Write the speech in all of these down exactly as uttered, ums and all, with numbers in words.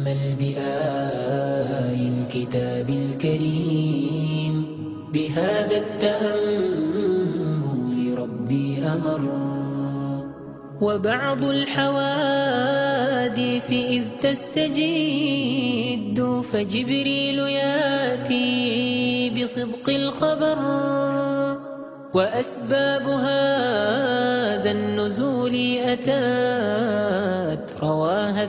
تأمل بآي الكتاب الكريم، بهذا التأمل ربي أمر. وبعض الحوادث إذ تستجد فجبريل ياتي بصدق الخبر، وأسباب هذا النزول أتات رواها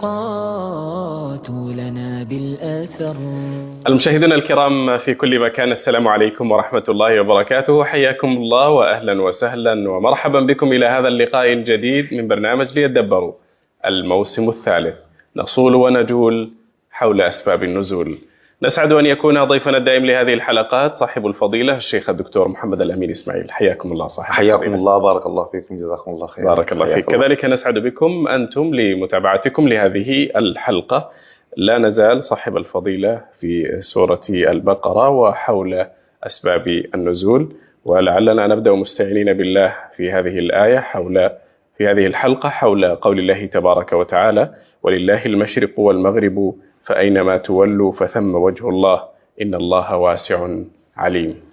الثقات لنا بالآثر. المشاهدين الكرام في كل مكان، السلام عليكم ورحمة الله وبركاته. حياكم الله وأهلا وسهلا ومرحبا بكم إلى هذا اللقاء الجديد من برنامج ليدبروا الموسم الثالث، نصول ونجول حول أسباب النزول. نسعد أن يكون ضيفنا الدائم لهذه الحلقات صاحب الفضيلة الشيخ الدكتور محمد الأمين إسماعيل. حياكم الله صاحب حياكم الفضيلة. الله، بارك الله فيكم، جزاكم الله خير. بارك الله فيك. كذلك نسعد بكم أنتم لمتابعتكم لهذه الحلقة. لا نزال صاحب الفضيلة في سورة البقرة وحول أسباب النزول، ولعلنا نبدأ مستعينين بالله في هذه الآية حول في هذه الحلقة حول قول الله تبارك وتعالى: ولله المشرق والمغرب فأينما تولوا فثم وجه الله إن الله واسع عليم.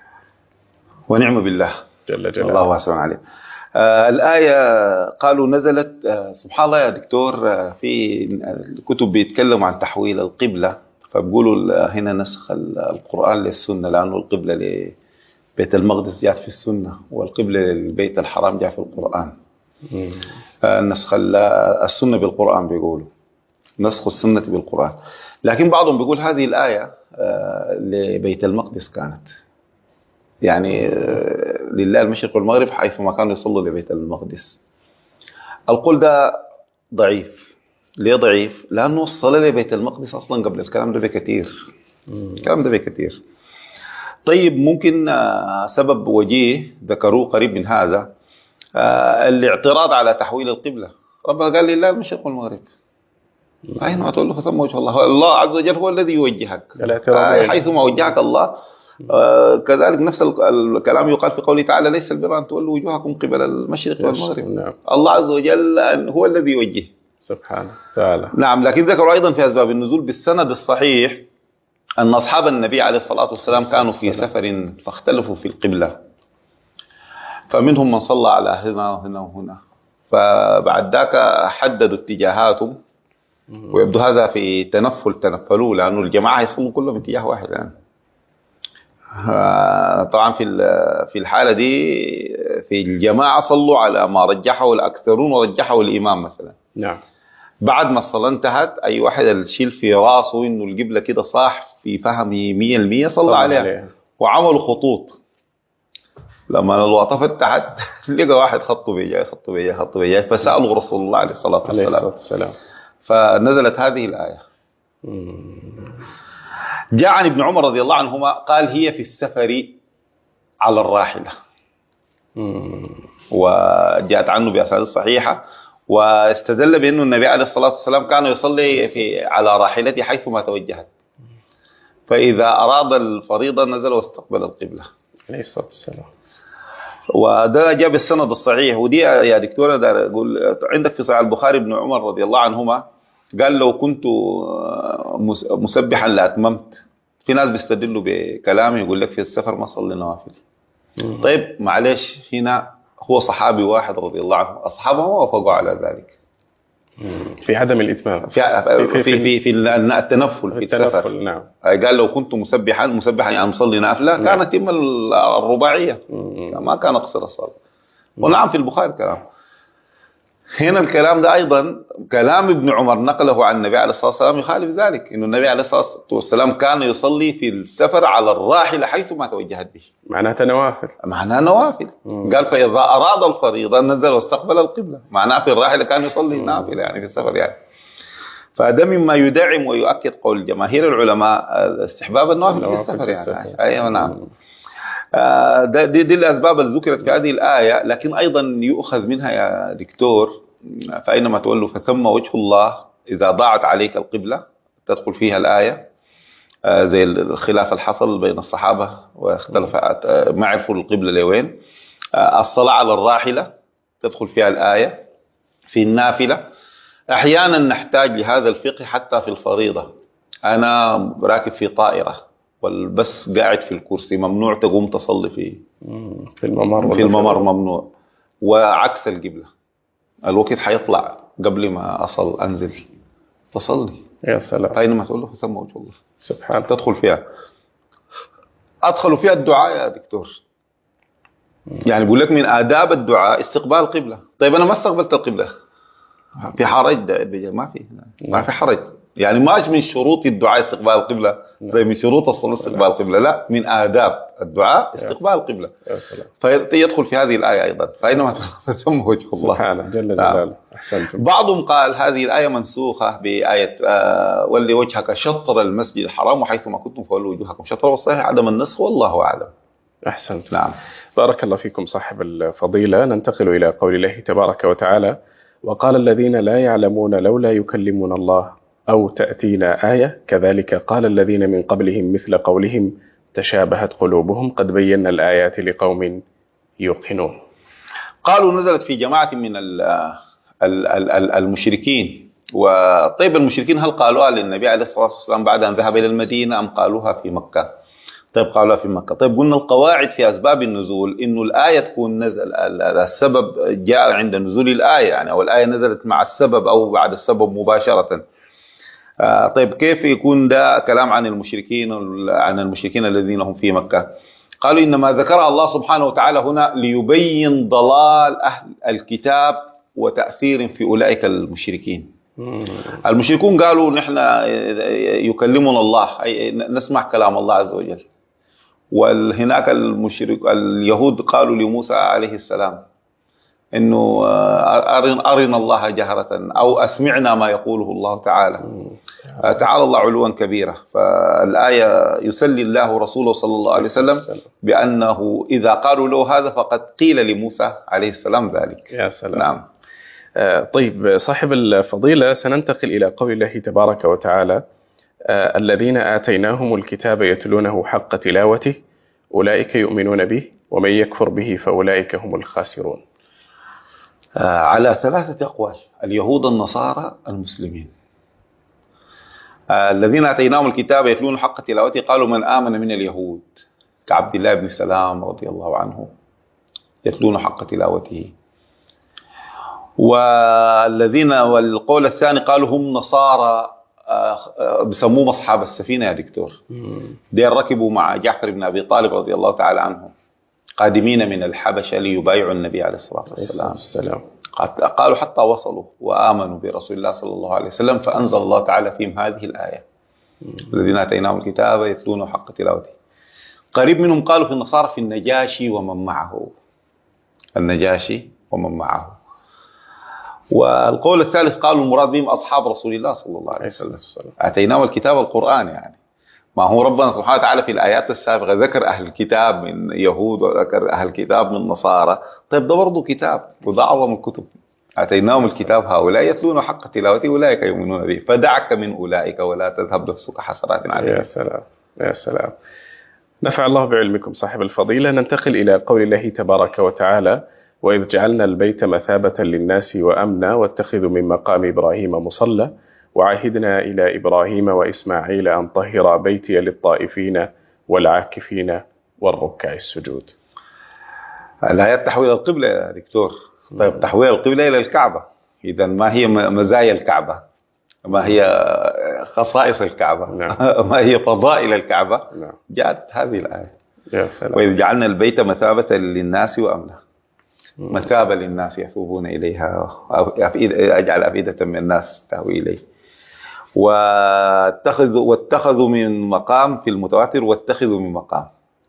ونعم بالله جل جلاله. الله واسع عليم. آه الآية قالوا نزلت آه سبحان الله يا دكتور، آه في الكتب بيتكلموا عن تحويل القبلة، فبقولوا هنا نسخ القرآن للسنة، لأنه القبلة لبيت المقدس جاءت في السنة، والقبلة للبيت الحرام جاء في القرآن. آه نسخ السنة بالقرآن، بيقولوا نسخ السنة بالقرآن. لكن بعضهم بيقول هذه الآية آه لبيت المقدس كانت، يعني آه لله المشرق والمغرب حيث ما كانوا يصلوا لبيت المقدس. القول ده ضعيف. ليه ضعيف؟ لأنه الصلاة لبيت المقدس أصلا قبل الكلام ده بكثير. الكلام ده بكثير. طيب ممكن آه سبب وجيه ذكروه قريب من هذا، آه الاعتراض على تحويل القبلة. ربنا قال لله المشرق والمغرب، أينما تولوا فثم وجه الله. الله عز وجل هو الذي يوجهك، آه حيثما وجهك الله. آه كذلك نفس الكلام يقال في قوله تعالى: ليس البر أن تولوا وجوهكم قبل المشرق والمغرب. نعم. الله عز وجل هو الذي يوجه سبحانه وتعالى. نعم. لكن ذكروا أيضا في أسباب النزول بالسند الصحيح أن أصحاب النبي عليه الصلاة والسلام كانوا في سفر فاختلفوا في القبلة، فمنهم من صلى على هنا وهنا وهنا، فبعد ذاك حددوا اتجاهاتهم، ويبدو هذا في تنفل تنفلوا، لأنه الجماعة يصلوا كلهم اتجاه واحد يعني. طبعا في في الحالة دي في الجماعة صلوا على ما رجحه الأكثرون ورجحه الإمام مثلا. نعم. بعد ما الصلاة انتهت، أي واحد الشيل في راسه إنه القبلة كده صح في فهمه مية المية صلى, صلى عليها. عليها وعملوا خطوط. لما الوقت فتحت لقى واحد خطه بيجاي خطه بيجاي خطه بيجاي، فسألوا رسول الله عليه الصلاة والسلام، فنزلت هذه الآية. جاء عن ابن عمر رضي الله عنهما قال: هي في السفر على الراحلة. وجاءت عنه بأسانيد صحيحة، واستدل بأنه النبي عليه الصلاة والسلام كان يصلي في على راحلته حيثما توجهت، فإذا أراد الفريضة نزل واستقبل القبلة عليه الصلاة والسلام. وده جاء بالسند الصحيح. ودي يا دكتورة ده أقول عندك في صحيح البخاري ابن عمر رضي الله عنهما قال: لو كنت مسبحا لأتممت. في ناس بيستدلوا بكلامه يقول لك في السفر ما صلي نوافل. طيب معلش، هنا هو صحابي واحد رضي الله عنه، أصحابه ما وافقوا على ذلك في عدم الإتمام، في في في, في, في التنفل في السفر. نعم. قال: لو كنت مسبحا مسبحا يعني مصلي نافلة، نعم. كانت إما الرباعية، ما كان أقصر الصلاة. ونعم في البخاري كلام. هنا الكلام ده أيضا كلام ابن عمر نقله عن النبي عليه الصلاة والسلام يخالف ذلك، إنه النبي عليه الصلاة والسلام كان يصلي في السفر على الراحلة حيث ما توجهت به. معناته نوافل. معناه نوافل. مم. قال: فإذا أراد الفريضة نزل واستقبل القبلة. معناه في الراحلة كان يصلي نافلة يعني في السفر يعني. فده مما يدعم ويؤكد قول جماهير العلماء استحباب النوافل في السفر يعني. أيوة نعم. آه دي, دي الأسباب اللي ذكرت في هذه الآية. لكن أيضا يؤخذ منها يا دكتور: فأينما تولوا فثم وجه الله. إذا ضاعت عليك القبلة تدخل فيها الآية، آه زي الخلاف الحصل بين الصحابة واختلف آه ما عرفوا القبلة لوين. آه الصلاة على الراحلة تدخل فيها الآية. في النافلة أحيانا نحتاج لهذا الفقه حتى في الفريضة. أنا راكب في طائرة والبس قاعد في الكرسي، ممنوع تقوم تصلي فيه في الممر. في الممر ممنوع، وعكس القبلة الوقت حيطلع قبل ما أصل أنزل تصلي. يا سلام. فأينما تقول له سمى وجه الله سبحان. تدخل فيها. أدخلوا فيها الدعاء يا دكتور. يعني بقول لك من آداب الدعاء استقبال القبلة. طيب أنا ما استقبلت القبلة، في حرج؟ ده ما في ما في حرج. يعني ماش من شروط الدعاء استقبال القبلة زي من شروط الصلاة استقبال القبلة، لا، من آداب الدعاء استقبال القبلة. فيدخل في هذه الآية أيضا، فإنما ثم وجه الله سبحانه جل جلاله. أحسنتم. بعضهم قال هذه الآية منسوخة بآية آه ولي وجهك شطر المسجد الحرام وحيث ما كنتم فولوا وجوهكم شطره، والصحيح عدم النسخ والله أعلم. أحسنت. نعم. بارك الله فيكم صاحب الفضيلة. ننتقل إلى قول الله تبارك وتعالى: وقال الذين لا يعلمون لولا يكلمون الله أو تأتينا آية كذلك قال الذين من قبلهم مثل قولهم تشابهت قلوبهم قد بينا الآيات لقوم يوقنون. قالوا نزلت في جماعة من المشركين. وطيب المشركين هل قالوها للنبي عليه الصلاة والسلام بعد أن ذهب إلى المدينة أم قالوها في مكة؟ طيب قالوها في مكة. طيب قلنا القواعد في أسباب النزول إنه الآية تكون نزل السبب جاء عند نزول الآية، يعني أو الآية نزلت مع السبب أو بعد السبب مباشرة. آه طيب كيف يكون ده كلام عن المشركين عن المشركين الذين هم في مكة؟ قالوا إنما ذكر الله سبحانه وتعالى هنا ليبين ضلال أهل الكتاب وتأثير في أولئك المشركين. المشركون قالوا نحن يكلمنا الله، أي نسمع كلام الله عز وجل. وهناك المشرك اليهود قالوا لموسى عليه السلام إنه أرنا الله جهرة أو أسمعنا ما يقوله الله تعالى. تعالى الله علوا كبيرا. فالآية يسلي الله رسوله صلى الله عليه وسلم بأنه إذا قالوا له هذا فقد قيل لموسى عليه السلام ذلك. يا سلام. نعم. طيب صاحب الفضيلة، سننتقل إلى قول الله تبارك وتعالى: الذين آتيناهم الكتاب يتلونه حق تلاوته أولئك يؤمنون به ومن يكفر به فأولئك هم الخاسرون. على ثلاثة أقوال: اليهود، النصارى، المسلمين. الذين آتيناهم الكتاب يتلون حق تلاوته قالوا من آمن من اليهود كعبد الله بن سلام رضي الله عنه يتلون حق تلاوته. والذين والقول الثاني قالوا هم نصارى بسموهم أصحاب السفينة يا دكتور. دين ركبوا مع جعفر بن أبي طالب رضي الله تعالى عنه قادمين من الحبشة ليبايعوا النبي عليه الصلاة والسلام. قالوا حتى وصلوا وآمنوا برسول الله صلى الله عليه وسلم، فأنزل الله تعالى فيهم هذه الآية: الذين آتيناهم الكتاب يتلون حق تلاوته. قريب منهم قالوا في النصارى في النجاشي ومن معه، النجاشي ومن معه. والقول الثالث قالوا المراد بهم أصحاب رسول الله صلى الله عليه وسلم. آتيناهم الكتاب القرآن، يعني ما هو ربنا سبحانه وتعالى في الآيات السابقة ذكر أهل الكتاب من يهود وذكر أهل الكتاب من نصارى. طيب ده برضو كتاب وده أعظم الكتب. آتيناهم الكتاب هؤلاء يتلون حق تلاوته أولئك يؤمنون به فدعك من أولئك ولا تذهب نفسك حسرات عليهم. يا سلام يا سلام. نفع الله بعلمكم صاحب الفضيلة. ننتقل إلى قول الله تبارك وتعالى: وإذ جعلنا البيت مثابة للناس وأمنا واتخذوا من مقام إبراهيم مصلى وعهدنا إلى إبراهيم وإسماعيل أن طهر بيتي للطائفين والعاكفين والركع السجود. الآيات تحويل القبلة يا دكتور. طيب تحويل القبلة إلى الكعبة، إذا ما هي مزايا الكعبة؟ ما هي خصائص الكعبة؟ نعم. ما هي فضائل الكعبة؟ نعم. جاءت هذه الآية: يا سلام. وإذ جعلنا البيت مثابة للناس وأمنا. مثابة للناس يثوبون إليها، أجعل أفئدة من الناس تهوي إليه. واتخذوا واتخذوا من مقام في المتواتر واتخذوا من مقام.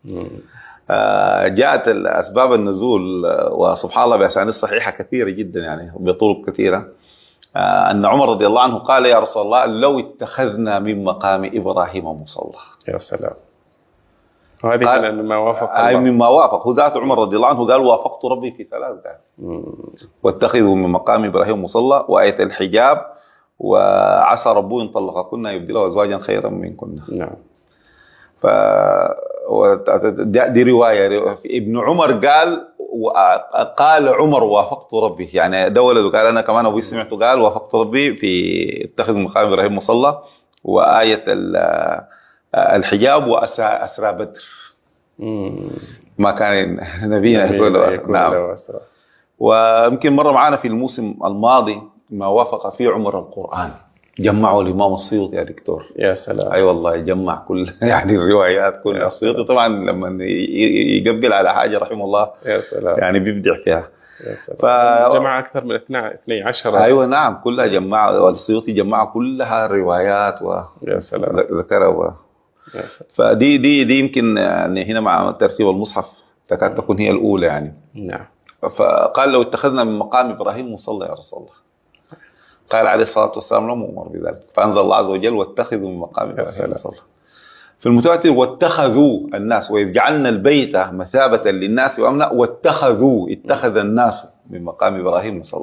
جاءت الأسباب النزول وسبحان الله بأسانيد صحيحة كثيرة جدا، يعني بطرق كثيرة، أن عمر رضي الله عنه قال يا رسول الله لو اتخذنا من مقام إبراهيم مصلى. يا سلام. وهذه مما وافق الله. أي مما وافق هو ذات عمر رضي الله عنه قال وافقت ربي في ثلاث ذات: واتخذوا من مقام إبراهيم مصلى، وآية الحجاب، وعسى ربه إن طلقكن يبدله أزواجا خيرا منكن. نعم. ف دي رواية ابن عمر قال قال عمر وافقت ربي، يعني ده ولده قال أنا كمان أبوي سمعته قال وافقت ربي في اتخذ مقام إبراهيم مصلى، وآية الحجاب وأسرى بدر. ما كان نبينا يقول نعم. ويمكن مرة معانا في الموسم الماضي ما وافق فيه عمر القرآن، جمعوا الإمام السيوطي يا دكتور. يا سلام. أي أيوة والله جمع كل يعني الروايات كل السيوطي طبعا لما يقبل على حاجة رحمه الله يا سلام. يعني بيبدع فيها. ف... جمع أكثر من اثني عشر. أيوة نعم كلها جمع، والسيوطي جمع كلها الروايات وذكرها و... فدي دي دي يمكن يعني هنا مع ترتيب المصحف تكاد تكون هي الأولى يعني. نعم. فقال لو اتخذنا من مقام إبراهيم مصلى يا رسول الله، قال عليه الصلاة والسلام لم أمر بذلك، فأنزل الله عز وجل واتخذوا من مقام إبراهيم مصلى. في المتواتر واتخذوا الناس وإذ جعلنا البيت مثابة للناس وأمنا، واتخذوا اتخذ الناس من مقام إبراهيم مصلى.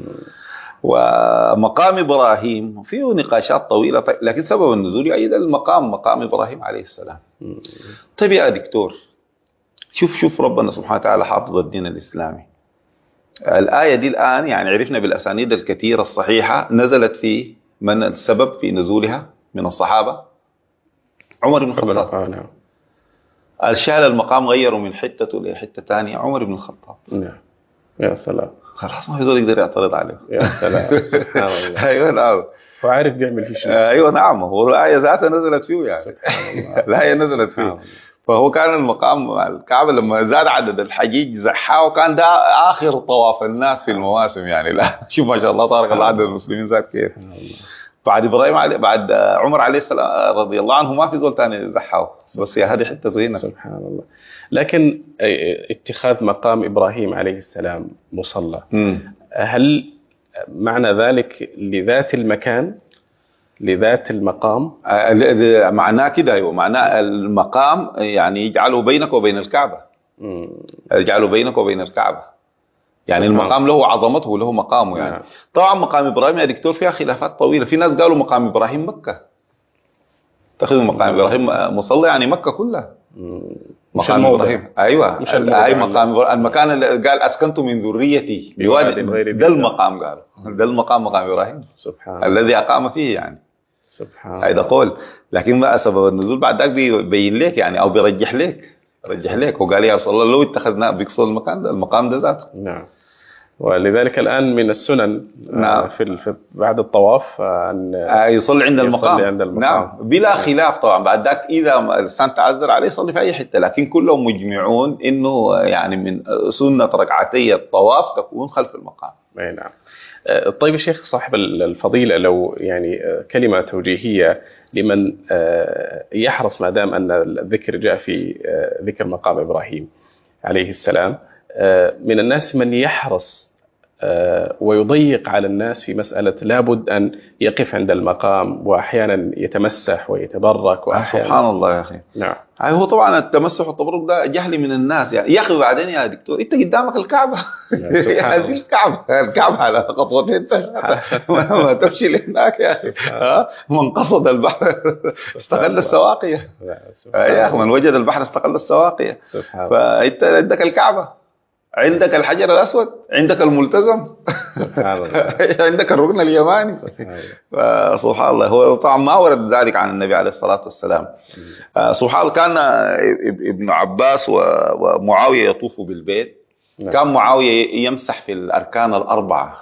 ومقام إبراهيم فيه نقاشات طويلة، لكن سبب النزول يؤيد المقام مقام إبراهيم عليه السلام. طيب يا دكتور شوف شوف ربنا سبحانه وتعالى حافظ الدين الإسلامي. الآية دي الآن يعني عرفنا بالأسانيد الكثيرة الصحيحة نزلت في من السبب في نزولها من الصحابة عمر بن الخطاب. الشال المقام غيروا من حتة لحتة ثانية عمر بن الخطاب. نعم. يا سلام. خلاص ما يقدر يقدر يعترض عليه. يا سلام. سبحان الله. أيوة نعم. وعارف بيعمل فيه شيء. أيوة نعم. هو الآية ذاتها نزلت فيه يعني. سبحان الله. الآية نزلت فيه. فهو كان المقام الكعبة لما زاد عدد الحجيج زحاه، وكان ده آخر طواف الناس في المواسم يعني. لا شوف ما شاء الله تبارك الله عدد المسلمين زاد كيف. بعد إبراهيم عليه بعد عمر عليه السلام رضي الله عنه ما في زول ثاني زحاه، بس يا هذه حتة هنا. سبحان الله. لكن اتخاذ مقام إبراهيم عليه السلام مصلى، هل معنى ذلك لذات المكان لذات المقام؟ معناه كده ايوه، معناه المقام يعني يجعله بينك وبين الكعبة. مم. يجعله بينك وبين الكعبة يعني المقام له عظمته وله مقامه يعني. نعم. طبعا مقام إبراهيم يا دكتور فيها خلافات طويلة، في ناس قالوا مقام إبراهيم مكة، تأخذوا مقام إبراهيم مصلى يعني مكة كلها. مم. مقام إبراهيم أيوة أي مقام المكان اللي قال أسكنت من ذريتي بوادي، ده المقام قال ده المقام مقام إبراهيم سبحان الذي أقام فيه يعني. سبحان هذا قول. لكن ما سبب النزول بعد ذلك بيبين لك يعني أو بيرجح لك رجح لك وقال يا صلى الله لو اتخذنا بيقصد المكان ده المقام ده ذاته. نعم. ولذلك الآن من السنن نعم. في في بعد الطواف أن يصلي عند المقام. يصلي عند المقام نعم بلا خلاف طبعا. بعد ذاك إذا الإنسان تعذر عليه يصلي في أي حتة، لكن كلهم مجمعون إنه يعني من سنة ركعتي الطواف تكون خلف المقام. أي نعم. طيب الشيخ صاحب الفضيلة لو يعني كلمة توجيهية لمن يحرص ما دام أن الذكر جاء في ذكر مقام إبراهيم عليه السلام، من الناس من يحرص ويضيق على الناس في مسألة لابد أن يقف عند المقام وأحيانا يتمسح ويتبرك وأحيانا. سبحان الله يا أخي. نعم. هو طبعا التمسح والتبرك ده جهل من الناس يعني. يا أخي بعدين يا دكتور أنت قدامك الكعبة هذه الكعبة الكعبة على خطوتين ما تمشي لهناك يا أخي. من قصد البحر استغل السواقية يا أخي، من وجد البحر استغل السواقية. فأنت عندك الكعبة، عندك الحجر الأسود، عندك الملتزم عندك الركن اليماني. سبحان الله. هو طبعا ما ورد ذلك عن النبي عليه الصلاة والسلام. سبحان الله. كان ابن عباس ومعاوية يطوفوا بالبيت، كان معاوية يمسح في الأركان الأربعة،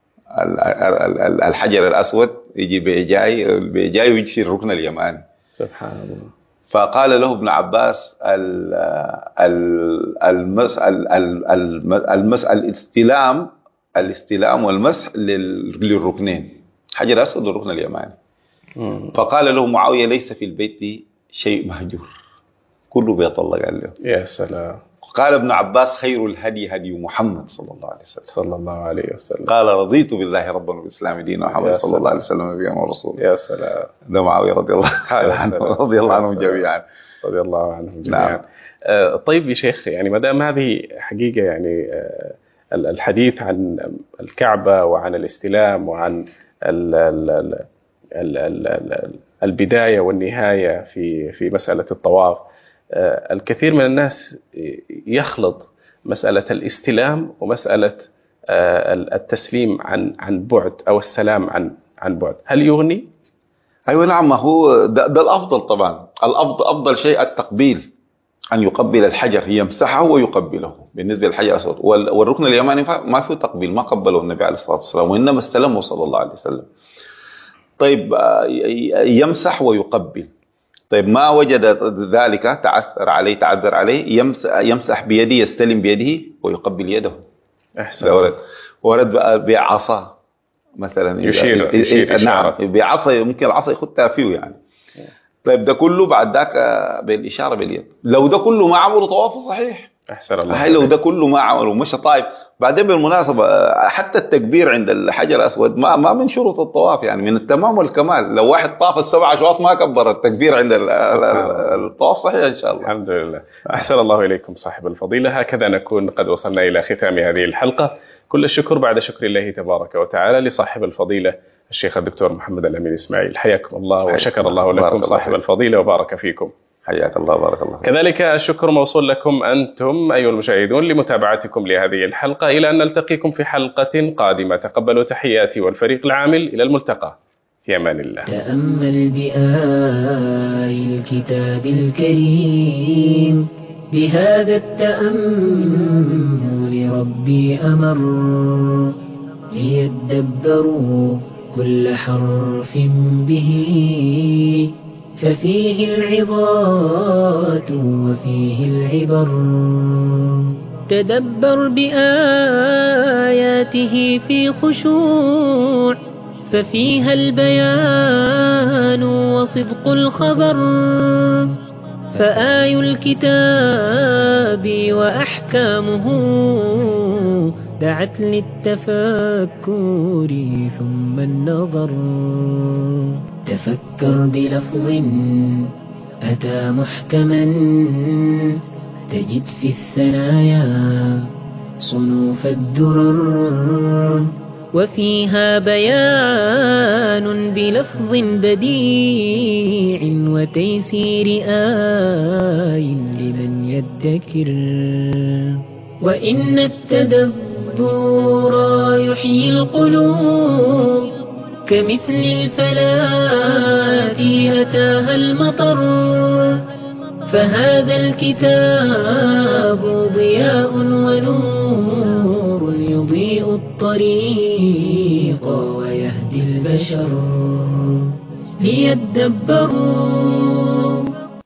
الحجر الأسود يجي بيجاي بيجاي ويجي في الركن اليماني. سبحان الله. فقال له ابن عباس المسح الاستلام الاستلام والمسح للركنين حجر الأسود والركن اليماني. فقال له معاوية ليس في البيت شيء مهجور كله بيت الله. قال له يا سلام. قال ابن عباس خير الهدي هدي محمد صلى الله عليه وسلم صلى الله عليه وسلم. قال رضيت بالله ربا وبالإسلام دينا محمد صلى الله عليه وسلم نبيا ورسولا. يا سلام. ده معاوية رضي الله عنه رضي الله عنهم جميعا. رضي الله عنهم جميعا. نعم. آه طيب يا شيخ يعني ما دام هذه حقيقة يعني آه الحديث عن الكعبة وعن الاستلام وعن ال ال ال ال ال ال البداية والنهاية في في مسألة الطواف، آه الكثير من الناس يخلط مسألة الاستلام ومسألة التسليم عن عن بعد أو السلام عن عن بعد، هل يغني؟ أيوة نعم، ما هو ده, ده الأفضل طبعا. الأفضل أفضل شيء التقبيل، أن يقبل الحجر، يمسحه ويقبله بالنسبة للحجر الأسود. والركن اليماني ما فيه تقبيل، ما قبله النبي عليه الصلاة والسلام، وإنما استلمه صلى الله عليه وسلم. طيب يمسح ويقبل. طيب ما وجد ذلك، تعثر عليه تعذر عليه، يمسح, يمسح بيده، يستلم بيده ويقبل يده. أحسن. ورد, ورد بعصا مثلا، يشير, يشير نعم بعصا، ممكن العصا يخدها فيه يعني. طيب ده كله بعد ذاك بالإشارة باليد. لو ده كله ما عملوا طواف صحيح. أحسن الله. هاي لو ده كله ما عملوا مشى طائف. بعدين بالمناسبة حتى التكبير عند الحجر الأسود ما ما من شروط الطواف، يعني من التمام والكمال. لو واحد طاف السبع أشواط ما كبر، التكبير عند الطواف صحيح إن شاء الله. الحمد لله. أحسن الله إليكم صاحب الفضيلة. هكذا نكون قد وصلنا إلى ختام هذه الحلقة. كل الشكر بعد شكر الله تبارك وتعالى لصاحب الفضيلة الشيخ الدكتور محمد الأمين إسماعيل، حياكم الله وشكر الله لكم صاحب الفضيلة وبارك فيكم. حياك الله بارك الله. كذلك الشكر موصول لكم أنتم أيها المشاهدون لمتابعتكم لهذه الحلقة، إلى أن نلتقيكم في حلقة قادمة. تقبلوا تحياتي والفريق العامل، إلى الملتقى، في أمان الله. تأمل بآي الكتاب الكريم، بهذا التأمل ربي أمر، ليدبروا كل حرف به، ففيه العظات وفيه العبر. تدبر بآياته في خشوع، ففيها البيان وصدق الخبر. فآي الكتاب وأحكامه دعت للتفكر ثم النظر. تفكر بلفظ أتى محكما، تجد في الثنايا صنوف الدرر، وفيها بيان بلفظ بديع وتيسير آي لمن يدكر. وإن التدبر يحيي القلوب، كمثل الفلاة أتاها المطر. فهذا الكتاب ضياء ونور، يضيء الطريق ويهدي البشر ليدبروا